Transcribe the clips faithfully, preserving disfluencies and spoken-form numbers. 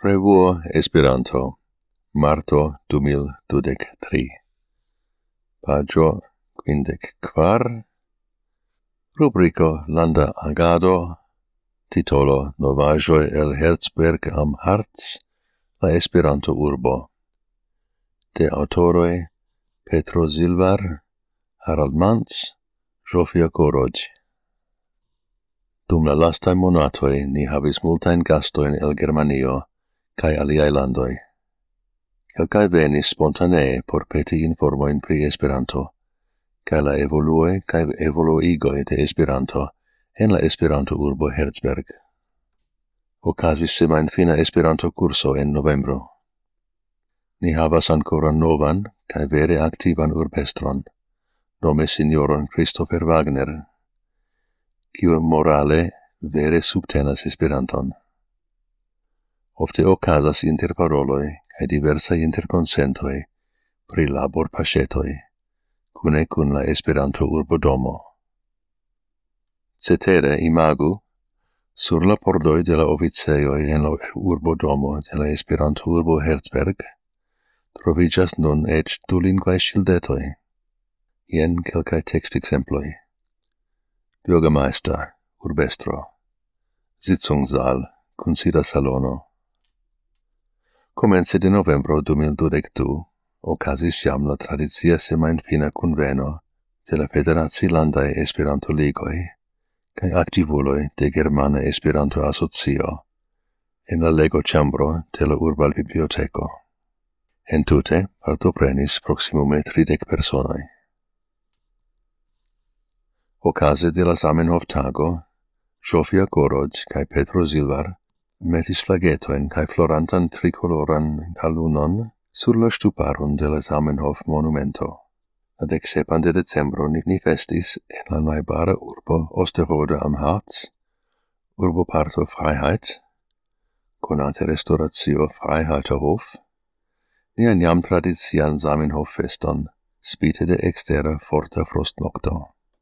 Revuo Esperanto, marto du mil dudek tri. Pagio quindec quar. Rubrico Landa Agado. Titolo Novaĵoj el Herzberg am Harz, la Esperanto urbo. De autoroj Petro Zilvar, Harald Manz, Zsofia Koroď. Dum la lastaj monatoj ni havis multajn gastojn el Germanio kaj aliaj landoj. Kelkaj venis spontanee por peti informojn pri Esperanto, kaj la evoluoj kaj evoluigoj de Esperanto en la Esperanto urbo Herzberg. Okazis semajnfina Esperanto kurso en novembro. Ni havas ankoraŭ novan kaj vere aktivan urbestron, nome sinjoron Christopher Wagner, kiu morale vere subtenas Esperanton. Ofte okazas interparoloj kaj diversaj interkonsentoj pri laborpaŝetoj, kune kun la Esperanto urbodomo. Cetere imagu, sur la pordoj de la oficejoj en la urbodomo de la Esperanto urbo Herzberg troviĝas nun eĉ dulingvaj ŝildetoj. Jen kelkaj tekstekzemploj. Bürgermeister, urbestro, Sitzungssaal, kunsida salono. Komence de novembro du mil dudek du okazis jam la tradicia semajnfina kunveno de la Federacilandaj Esperanto-ligoj kaj aktivuloj de Germana Esperanto-Asocio en la legoĉambro de la urba biblioteko. Entute partoprenis proksimume tridek personoj. Okaze de la Zamenhof-tago, Zsofia Koroď kaj Petro Zilvar metis flagetojn kaj florantan trikoloran galunon sur la ŝtuparon de la Zamenhof-monumento. La deksepan de decembro ni festis en la najbara urbo Osterode am Harz, urboparto Freiheit, konate restauracio Freiheiter Hof, nian jam tradician Zamenhof-feston, spite de ekstera forta frostnokto.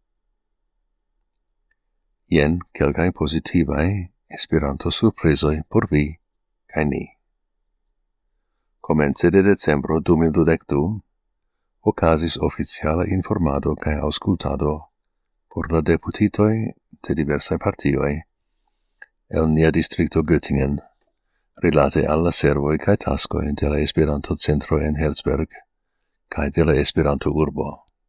Jen kelkaj pozitivaj Esperanto-surprizoj por vi kaj ni. Komence de decembro du mil dudek du okazis oficiala informado kaj aŭskultado por la deputitoj de diversaj partioj el nia distrikto Göttingen rilate al la servoj kaj taskoj de la Esperanto-centro en Herzberg kaj de la Esperanto-urbo.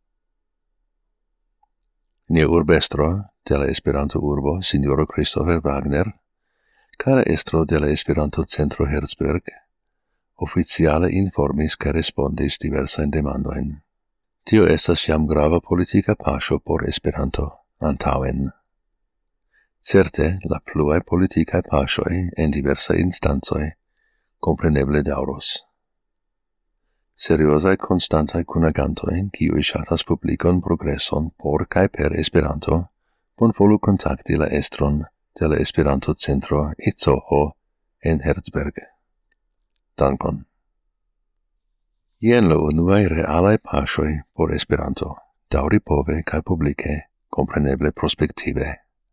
Nia urbestro de la Esperanto-urbo, Sinjoro Christopher Wagner, kaj la estro de la Esperanto-centro Herzberg, oficiale informis kaj respondis diversajn demandojn. Tio estas jam grava politika paŝo por Esperanto antaŭen. Certe, la pluaj politikaj paŝoj en diversaj instancoj kompreneble daŭros. Seriozaj konstantaj kunagantoj, kiuj ŝatas publikon progreson por kaj per Esperanto, bonvolu kontakti la estron de la Esperanto-centro Itzehoe en Herzberg. Dankon. Jen la unuaj realaj paŝoj por Esperanto, daŭripove kaj publike, kompreneble prospektive.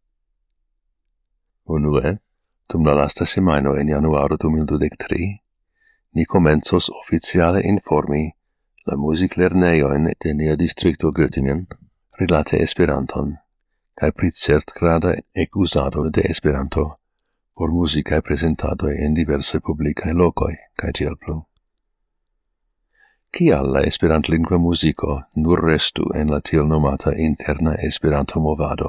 Unue, dum la lasta semajno en januaro du mil dudek tri, ni komencos oficiale informi la muziklernejojn de nia distrikto Göttingen rilate Esperanton kaj pri certgrada ekuzado de Esperanto por muzikaj prezentadoj en diversaj publikaj lokoj kaj tiel plu. Kial la esperantlingva muziko nur restu en la tiel nomata interna Esperanto-movado?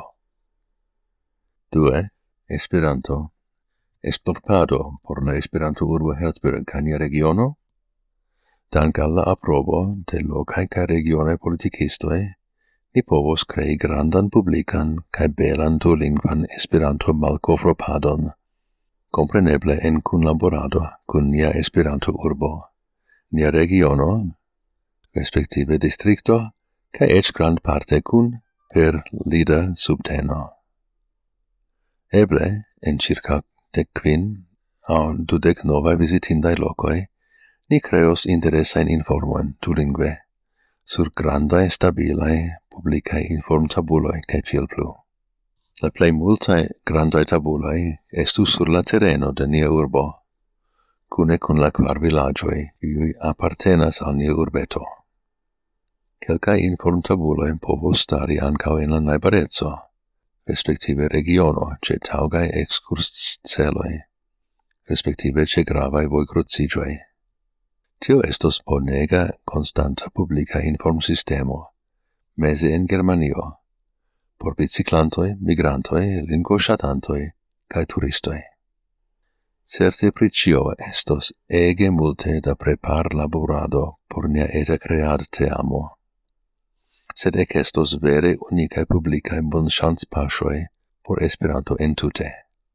Due, Esperanto esplorado por la Esperanto-urbo Herzberg kaj nia regiono? Dank al la aprobo de lokaj kaj regionaj politikistoj, ni povos krei grandan publikan kaj belan dulingvan Esperanto-malkovropadon, kompreneble en kunlaborado kun nia Esperanto-urbo, nia regiono, respektive distrikto, kaj eĉ grandparte kun per lida subteno. Eble, en circa dek kvin aŭ dudek novaj vizitindaj lokoj, ni kreos interesajn informojn dulingve sur grandaj stabilaj publikaj informtabuloj kaj tiel plu. La plej multaj grandaj tabuloj estu sur la tereno de nia urbo, cune con la quar villagioi, iui appartenas al nia urbeto. Quelcae informtabuloi povos stari ancao in la naibarezzo, respektive regiono, ce taugae excurs celoi, respektive ce gravae voi crucigioi. Tio estos bonega constanta publica inform sistemo, mese in Germanio, por biciclantoi, migrantoi, lingua-shatantoi, cae turistoi. Certe pricio estos ege multe da prepar laborado por nia eta cread te amo. Sed ec estos vere unicae publicae bon chance pasioi por Esperanto entute.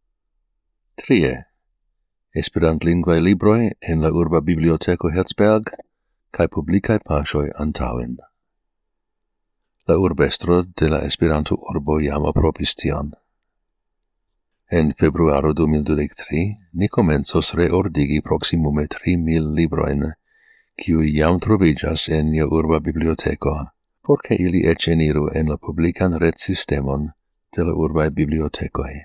Trie. Esperant linguae libroi en la urba biblioteco Herzberg, cae publicae pasioi antauin. La urbestro de la Esperanto urbo jam aprobis tion. En februaro du mil dudek-tri, ni comensos reordigi proximume tri mil libroin, kiui jam trovigas en nia urba biblioteco, porce ili ecce eniru en la publican ret-sistemon de la urbae bibliotecoi.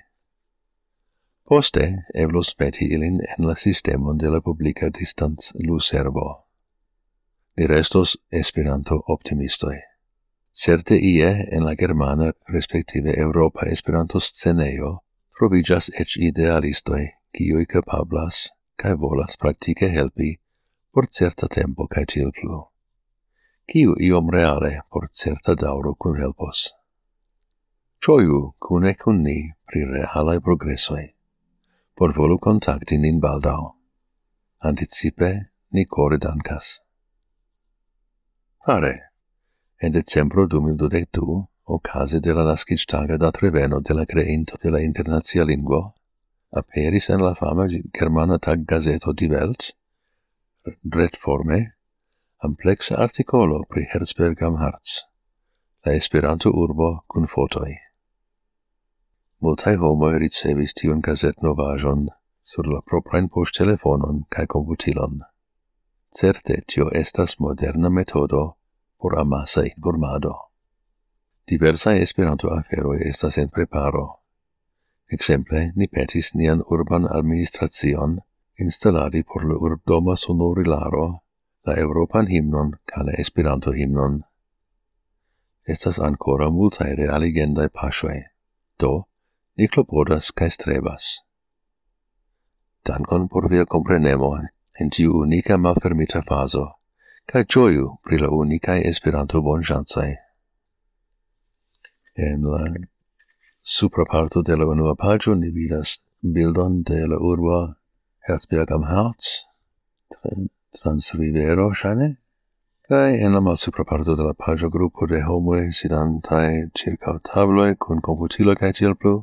Poste, eblos meti ilin en la sistemon de la publica distanz lu-servo. Ni restos Esperanto optimistoi. Certe ie en la germana respektive Europa Esperanto scenejo trovigas ec idealistoi, kiui capablas, cae volas praktike helpi, por certa tempo cae til plu. Kiu iom reale por certa dauro cun helpos. Gioiu cune cun ni pri realae progressoi. Por volu contacti nin baldau. Anticipe ni core dankas. Pare, en decembro du mil dudek-du, ocase de la nascitaga dat reveno de la creinto de la internazia lingua, aperis en la fama germana tag gazeto Die Welt, retforme, amplexa articolo pri Herzberg am Harz, la Esperanto urbo cun fotoi. Multae homoi ricevis tiun gazet novajon sur la proprain poŝtelefonon cae computilon. Certe tio estas moderna metodo por amasa informado. Diversae Esperanto aferoi estas en preparo. Exemple, ni petis nian urban administration installadi por la urbdoma sonorilaro la Europan himnon ca la Esperanto himnon. Estas ancora multae realigendae pasioi. Do, ni klopodas cae strebas. Dankon por via comprenemo en tiu unica malfermita faso, cae gioiu pri la unicae Esperanto bonchancai. En la supra parto de la unua pagio ni vidas bildon de la urbo Herzberg am Harz, trans rivero, shane? Cae en la malsupra parto de la pagio gruppo de homoi sidantae circa tabloi cun computilo cae tiel plu.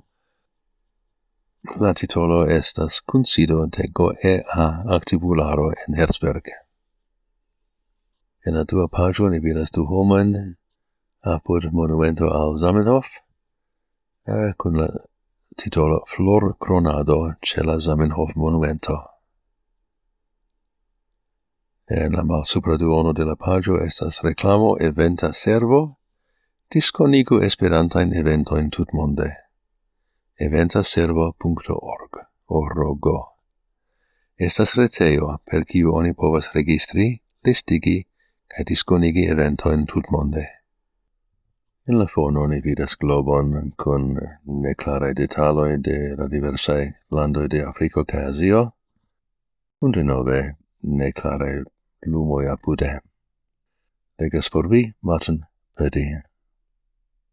La titolo estas Kunsido de Goea Aktivularo en Herzberg. En la dua pagio ni vidas du homoin apud monumento al Zamenhof, eh, con la titolo Flor Cronado ce la Zamenhof monumento. En la malsupra duono de la pagio estas reclamo eventa servo, disconigu esperantain eventoin tutmonde. eventaservo punto org org. Estas retejo per kiu oni povas registri, listigi kaj diskonigi eventojn tutmonde. En la fono ni vidas globon kun neklaraj detaloj de la diversaj landoj de Afriko kaj Azio, un denove neklaraj lumoj apude. Legas por vi, Martin Purdy.